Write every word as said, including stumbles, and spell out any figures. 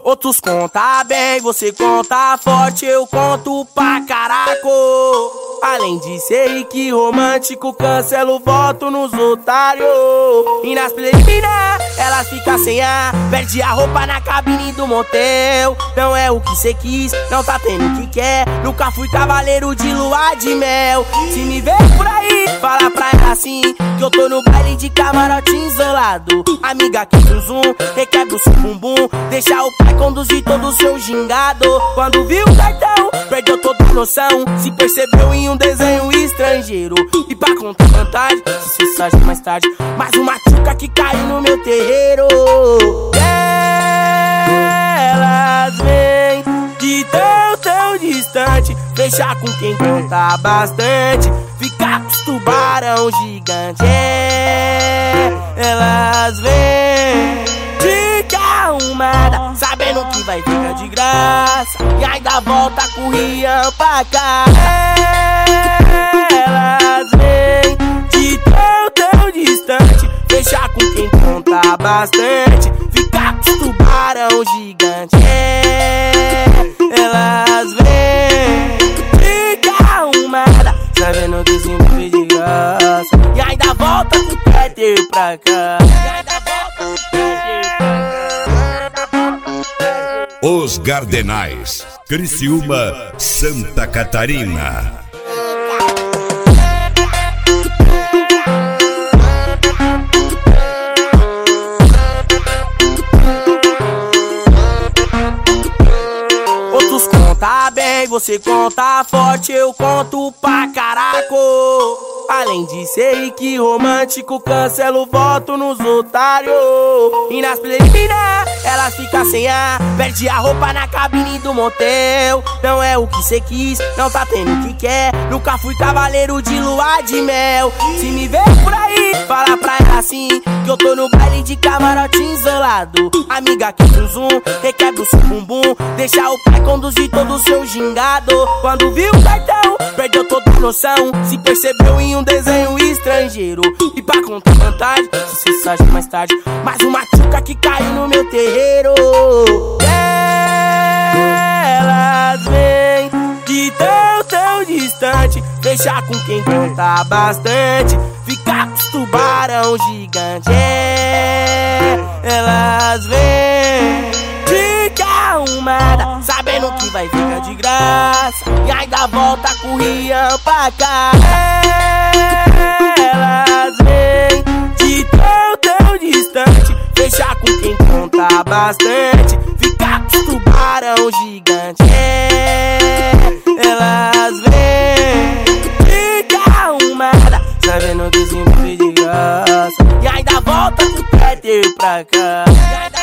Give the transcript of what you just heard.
Outros conta bem, você conta forte, eu conto pra caraco. Além de ser rico romântico, cancelo voto nos otários. E nas preliminar, elas ficam sem ar, perde a roupa na cabine do motel. Não é o que cê quis, não tá tendo o que quer. Nunca fui cavaleiro de lua de mel. Se me ver por aí, fala pra ela assim, que eu tô no baile de camarote isolado. Amiga que zum zum, requebra o seu bumbum, deixa o pai conduzir todo o seu gingado. Quando viu o cartão, perdeu toda a noção, se percebeu em um desenho estrangeiro. E pra contar vantagem, se cê sabe mais tarde, mais uma tchuca que caiu no meu terreiro. Elas vêm de tão, tão distante, fechar com quem conta bastante, ficar com os tubarão gigante. É, elas vêm de carro arrumada, sabendo que vai ficar de graça, e ainda volta com o Rian pra cá. Elas vêm de tão, tão distante, fechar com quem conta bastante, ficar com os tubarão gigante. É, elas vêm de carro arrumada, sabendo que se vive de graça, e ainda volta com o Peter pra cá. Os Gardenais, Criciúma, Santa Catarina. Outros conta bem, você conta forte, eu conto pra caraco. Além de ser rico romântico, cancelo voto nos otários. E nas preliminar, elas ficam sem ar, perde a roupa na cabine do motel. Não é o que cê quis, não tá tendo o que quer. Nunca fui cavaleiro de lua de mel. Se me ver por aí, fala pra ela assim, que eu tô no baile de camarote isolado. Amiga que zum zum, requebra o seu bumbum, deixa o pai conduzir todo o seu gingado. Quando viu o cartão, perdeu toda a noção, se percebeu em um desenho estrangeiro. E pra contar vantagem, se cê sabe mais tarde, mais uma tchuca que caiu no meu terreiro. Elas vêm de tão, tão distante, fechar com quem conta bastante, ficar com os tubarão gigante. É, elas vêm de carro arrumada, sabendo que vai ficar de graça, e ainda volta com o Rian pra cá. Elas vêm de tão, tão distante, fechar com quem conta bastante, ficar com os tubarão gigante. É, elas vêm de carro arrumada, sabendo que se vive de graça, e ainda volta com o Peter pra cá.